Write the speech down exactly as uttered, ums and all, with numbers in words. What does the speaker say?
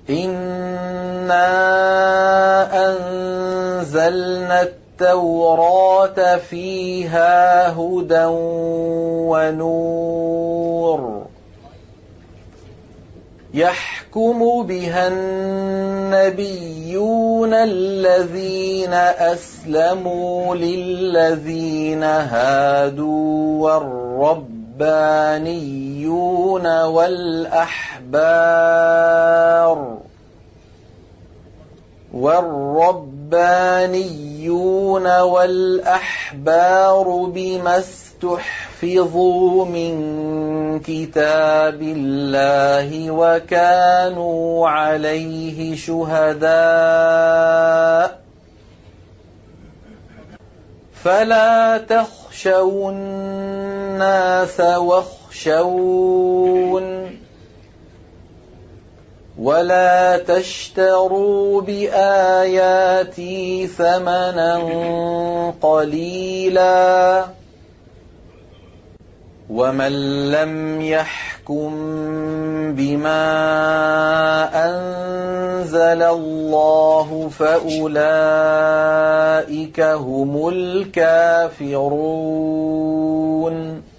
إِنَّا أَنزَلْنَا التَّوْرَاةَ فِيهَا هُدًى وَنُورٌ يَحْكُمُ بِهَا النَّبِيُّونَ الَّذِينَ أَسْلَمُوا لِلَّذِينَ هَادُوا وَالرَّبَّانِيُّونَ وَالْأَحْبَارُ وَالرَّبَّانِيُّونَ وَالْأَحْبَارُ بِمَا اسْتُحْفِظُوا مِنْ كِتَابِ اللَّهِ وَكَانُوا عَلَيْهِ شُهَدَاءَ فَلَا تَخْشَوُا النَّاسَ وَاخْشَوْنِ وَلَا تَشْتَرُوا بِآيَاتِي ثَمَنًا قَلِيلًا وَمَن لَّمْ يَحْكُم بِمَا أَنزَلَ اللَّهُ فَأُولَٰئِكَ هُمُ الْكَافِرُونَ